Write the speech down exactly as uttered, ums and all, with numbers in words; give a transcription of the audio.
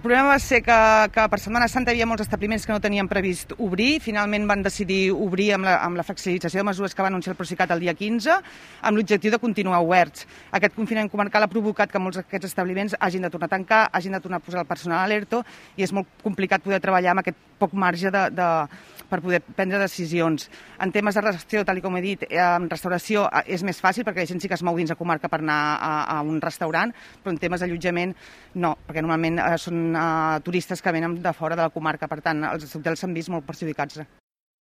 problema va ser que, que per Setmana Santa hi havia molts establiments que no tenien previst obrir. Finalment van decidir obrir amb la, amb la flexibilització de mesures que va anunciar el Procicat el dia quinze, amb l'objectiu de continuar oberts. Aquest confinament comarcal ha provocat que molts d'aquests establiments hagin de tornar a tancar, hagin de tornar a posar el personal a l'ERTO, i és molt complicat poder treballar amb aquest poc marge de, de, per poder prendre decisions. En temes de restauració, tal com he dit, en restauració és més fàcil perquè la gent sí que es mou dins de comarca per anar a, a un restaurant, però en temes d'allotjament no, perquè normalment eh, són uh, turistes que venen de fora de la comarca, per tant, els hotels s'han vist molt perjudicats.